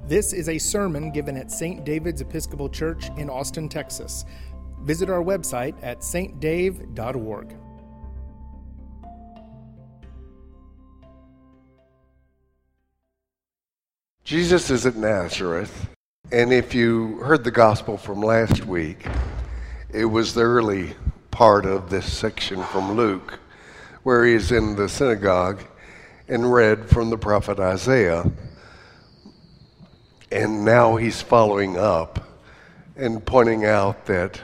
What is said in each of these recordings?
This is a sermon given at St. David's Episcopal Church in Austin, Texas. Visit our website at stdave.org. Jesus is at Nazareth, and if you heard the gospel from last week, it was the early part of this section from Luke, where he is in the synagogue and read from the prophet Isaiah. And now he's following up and pointing out that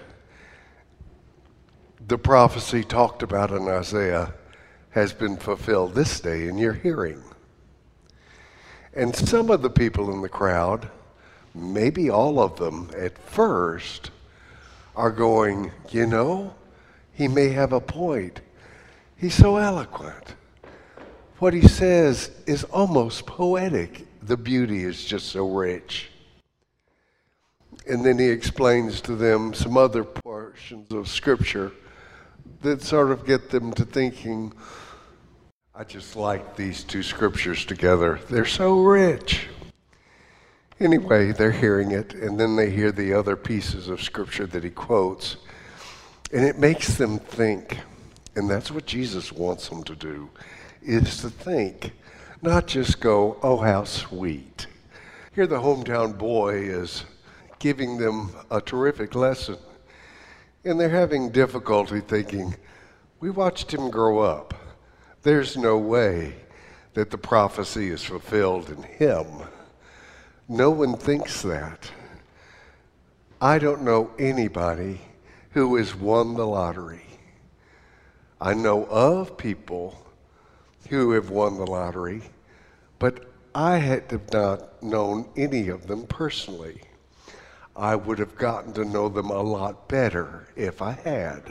the prophecy talked about in Isaiah has been fulfilled this day in your hearing. And some of the people in the crowd, maybe all of them at first, are going, he may have a point. He's so eloquent. What he says is almost poetic. The beauty is just so rich. And then he explains to them some other portions of Scripture that sort of get them to thinking, I just like these two Scriptures together. They're so rich. Anyway, they're hearing it, and then they hear the other pieces of Scripture that he quotes, and it makes them think. And that's what Jesus wants them to do, is to think. Not just go, oh, how sweet. Here the hometown boy is giving them a terrific lesson. And they're having difficulty thinking, we watched him grow up. There's no way that the prophecy is fulfilled in him. No one thinks that. I don't know anybody who has won the lottery. I know of people who have won the lottery, but I have not known any of them personally. I would have gotten to know them a lot better if I had.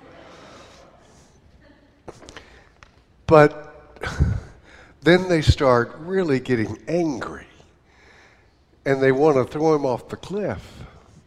But then they start really getting angry, and they want to throw him off the cliff.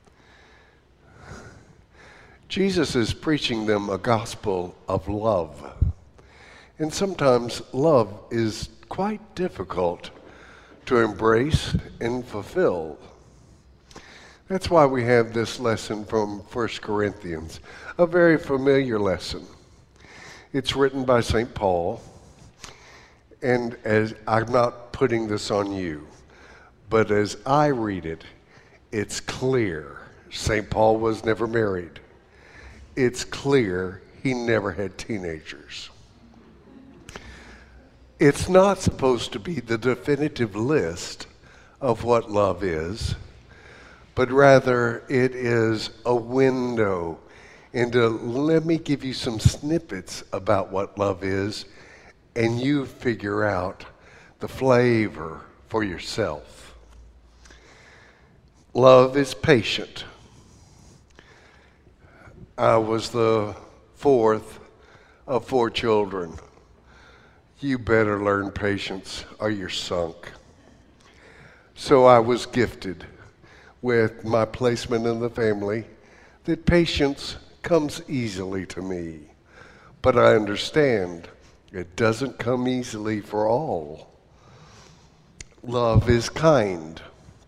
Jesus is preaching them a gospel of love. And sometimes love is quite difficult to embrace and fulfill. That's why we have this lesson from 1 Corinthians, a very familiar lesson. It's written by St. Paul, and as I'm not putting this on you, but as I read it, it's clear St. Paul was never married. It's clear he never had teenagers. It's not supposed to be the definitive list of what love is, but rather it is a window into, let me give you some snippets about what love is, and you figure out the flavor for yourself. Love is patient. I was the fourth of 4 children. You better learn patience or you're sunk. So I was gifted with my placement in the family that patience comes easily to me. But I understand it doesn't come easily for all. Love is kind.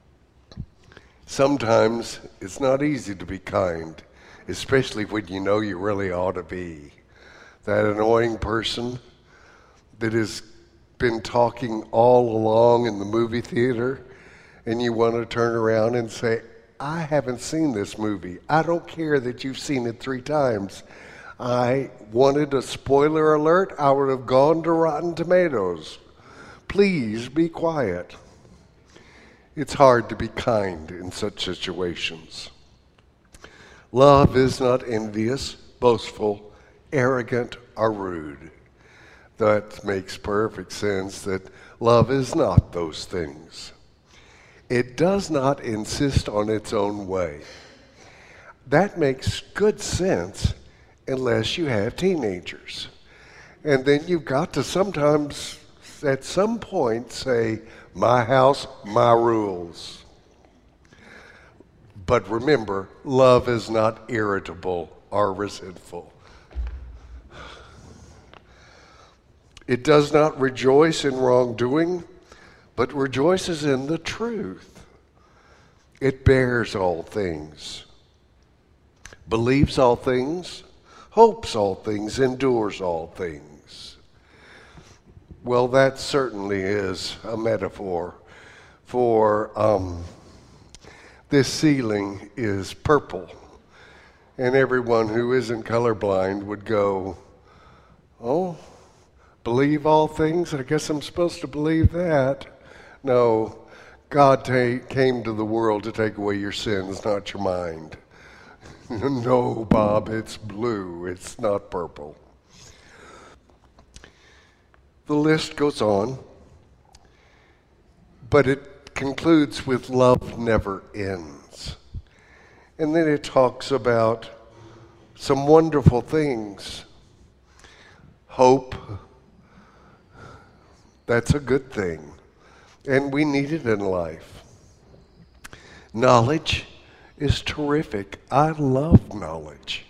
Sometimes it's not easy to be kind, especially when you know you really ought to be. That annoying person that has been talking all along in the movie theater, and you want to turn around and say, I haven't seen this movie. I don't care that you've seen it 3 times. I wanted a spoiler alert. I would have gone to Rotten Tomatoes. Please be quiet. It's hard to be kind in such situations. Love is not envious, boastful, arrogant, or rude. That makes perfect sense that love is not those things. It does not insist on its own way. That makes good sense unless you have teenagers. And then you've got to sometimes, at some point, say, my house, my rules. But remember, love is not irritable or resentful. It does not rejoice in wrongdoing, but rejoices in the truth. It bears all things, believes all things, hopes all things, endures all things. Well, that certainly is a metaphor for this ceiling is purple. And everyone who isn't colorblind would go, oh, believe all things? I guess I'm supposed to believe that. No, God came to the world to take away your sins, not your mind. No, Bob, it's blue. It's not purple. The list goes on, but it concludes with love never ends. And then it talks about some wonderful things. Hope, that's a good thing, and we need it in life. Knowledge is terrific. I love knowledge.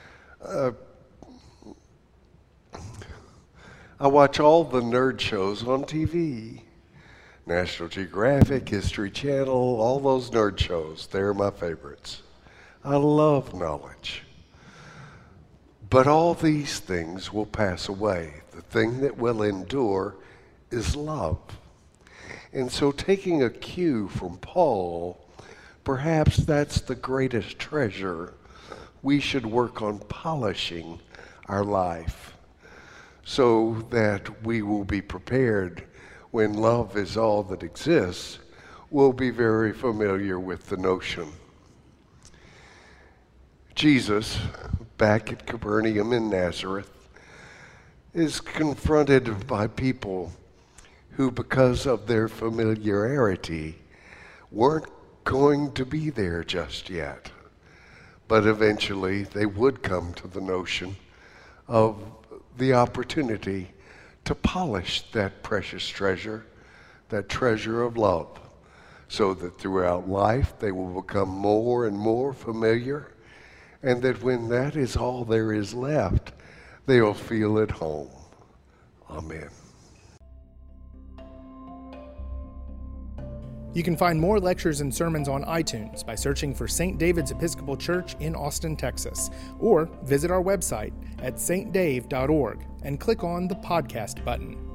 I watch all the nerd shows on TV. National Geographic, History Channel, all those nerd shows. They're my favorites. I love knowledge. But all these things will pass away. The thing that will endure is love. And so taking a cue from Paul, perhaps that's the greatest treasure. We should work on polishing our life so that we will be prepared when love is all that exists. We'll be very familiar with the notion. Jesus, back at Capernaum in Nazareth, is confronted by people who, because of their familiarity, weren't going to be there just yet. But eventually they would come to the notion of the opportunity to polish that precious treasure, that treasure of love, so that throughout life they will become more and more familiar, and that when that is all there is left, they'll feel at home. Amen. You can find more lectures and sermons on iTunes by searching for St. David's Episcopal Church in Austin, Texas, or visit our website at stdave.org and click on the podcast button.